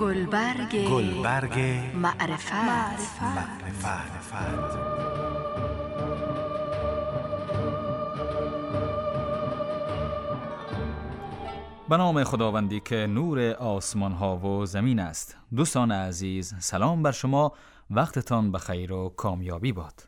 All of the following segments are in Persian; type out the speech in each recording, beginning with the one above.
گلبرگ معرفت. به نام خداوندی که نور آسمان ها و زمین است. دوستان عزیز، سلام بر شما، وقتتان بخیر و کامیابی باد.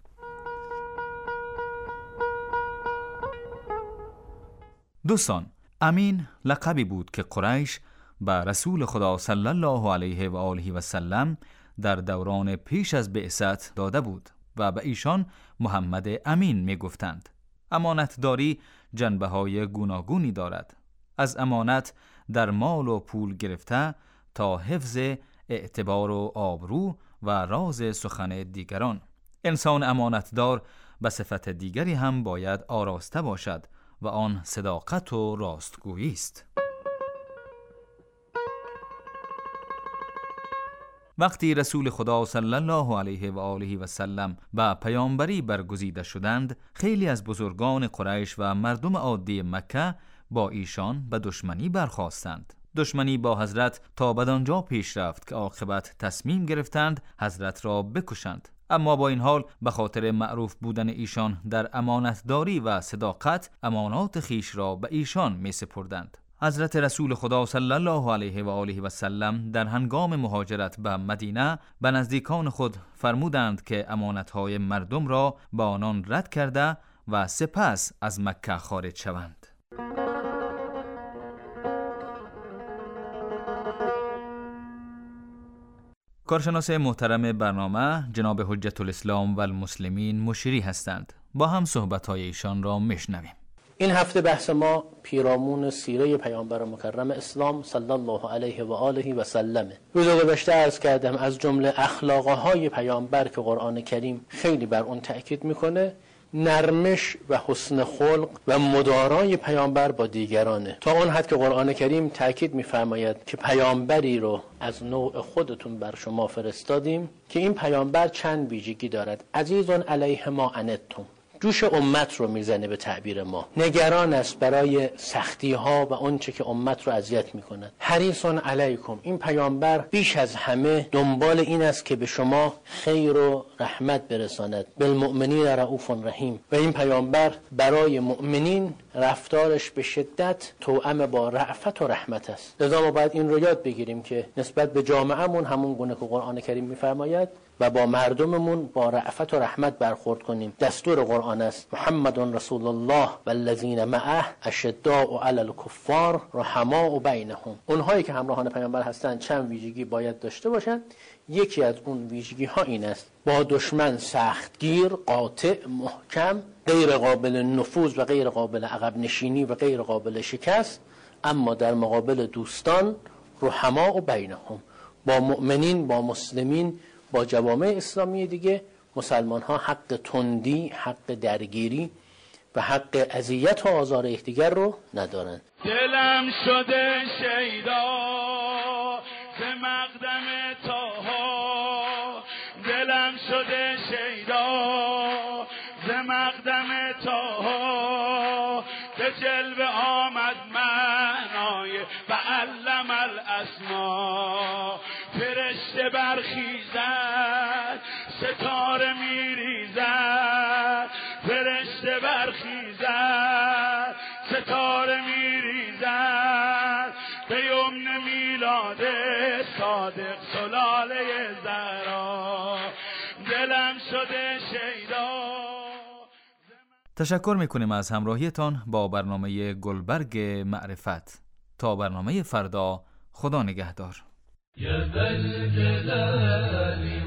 دوستان، امین لقبی بود که قریش به رسول خدا صلی الله علیه و آله و سلم در دوران پیش از بعثت داده بود و به ایشان محمد امین می گفتند. امانتداری جنبه های گوناگونی دارد، از امانت در مال و پول گرفته تا حفظ اعتبار و آبرو و راز سخن دیگران. انسان امانتدار به صفت دیگری هم باید آراسته باشد و آن صداقت و راستگویی است. وقتی رسول خدا صلی الله علیه و آله و سلم به پیامبری برگزیده شدند، خیلی از بزرگان قریش و مردم عادی مکه با ایشان به دشمنی برخاستند. دشمنی با حضرت تا بدانجا پیش رفت که عاقبت تصمیم گرفتند حضرت را بکشند. اما با این حال به خاطر معروف بودن ایشان در امانتداری و صداقت، امانات خیش را به ایشان می سپردند. حضرت رسول خدا صلی الله علیه و آله و سلم در هنگام مهاجرت به مدینه به نزدیکان خود فرمودند که امانتهای مردم را با آنان رد کرده و سپس از مکه خارج شوند. کارشناس محترم برنامه جناب حجت الاسلام و المسلمین مشیری هستند. با هم صحبت‌های ایشان را میشنویم. این هفته بحث ما پیرامون سیره پیامبر مکرم اسلام صلی الله علیه و آله و سلم. روز گذشته عرض کردم از جمله اخلاقهای پیامبر که قرآن کریم خیلی بر اون تأکید میکنه، نرمش و حسن خلق و مدارای پیامبر با دیگرانه. تا اون حد که قرآن کریم تأکید می‌فرماید که پیامبری رو از نوع خودتون بر شما فرستادیم که این پیامبر چند ویژگی دارد. عزیزون علیه ما عنتم، جوش امت رو میزنه به تعبیر ما، نگران است برای سختی ها و اون چه که امت رو اذیت میکنه. حریصون علیکم، این پیامبر بیش از همه دنبال این است که به شما خیر و رحمت برساند. بالمؤمنین رؤوف رحیم، و این پیامبر برای مؤمنین رفتارش به شدت توأم با رأفت و رحمت است. لذا ما باید این رو یاد بگیریم که نسبت به جامعهمون همون گونه که قرآن کریم میفرماید و با مردممون با رأفت و رحمت برخورد کنیم. دستور قرآن است: محمد رسول الله والذین معه اشداء علی الکفار رحماء بینهم. اونهایی که همراهان پیامبر هستند چند ویژگی باید داشته باشند. یکی از اون ویژگی ها این است: با دشمن سختگیر، قاطع، محکم، غیر قابل نفوذ و غیر قابل عقب نشینی و غیر قابل شکست، اما در مقابل دوستان رحماء بینهم، با مؤمنین، با مسلمین، با جوامع اسلامی دیگه، مسلمان ها حق تندی، حق درگیری و حق اذیت و آزار یکدیگر رو ندارند. دلم شده شیدا ز مقدم طاها، دلم شده شیدا ز مقدم طاها، به جلوه آمد معنای و علم الاسما. فرشته برخیزد ستاره میریزد، فرشته برخیزد ستاره میریزد، به یمن میلاد صادق سلاله زهرا، دلم شده شیدا. تشکر میکنیم از همراهیتان با برنامه گلبرگ معرفت. تا برنامه فردا، خدا نگهدار. يا ذا الجلال